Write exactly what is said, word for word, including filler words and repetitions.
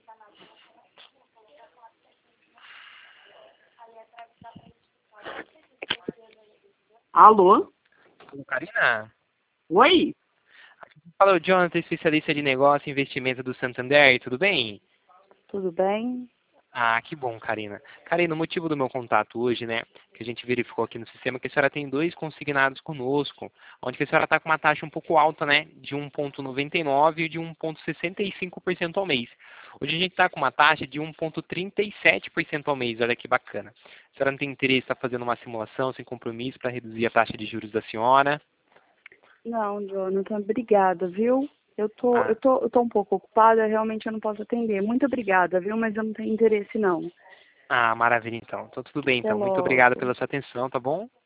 Alô? Alô, Karina? Oi? Fala, o Jonathan, especialista de negócio e investimento do Santander, tudo bem? Tudo bem? Ah, que bom, Karina. Karina, o motivo do meu contato hoje, né, que a gente verificou aqui no sistema, é que a senhora tem dois consignados conosco, onde que a senhora está com uma taxa um pouco alta, né, de um vírgula noventa e nove e de um vírgula sessenta e cinco por cento ao mês. Hoje a gente está com uma taxa de um vírgula trinta e sete por cento ao mês, olha que bacana. A senhora não tem interesse em estar fazendo uma simulação sem compromisso para reduzir a taxa de juros da senhora? Não, Jonathan, obrigada, viu? Eu tô, Ah, eu tô, eu tô um pouco ocupada, realmente eu não posso atender. Muito obrigada, viu? Mas eu não tenho interesse, não. ah, maravilha então. Então tudo bem Até então. Muito obrigado logo. pela sua atenção, tá bom?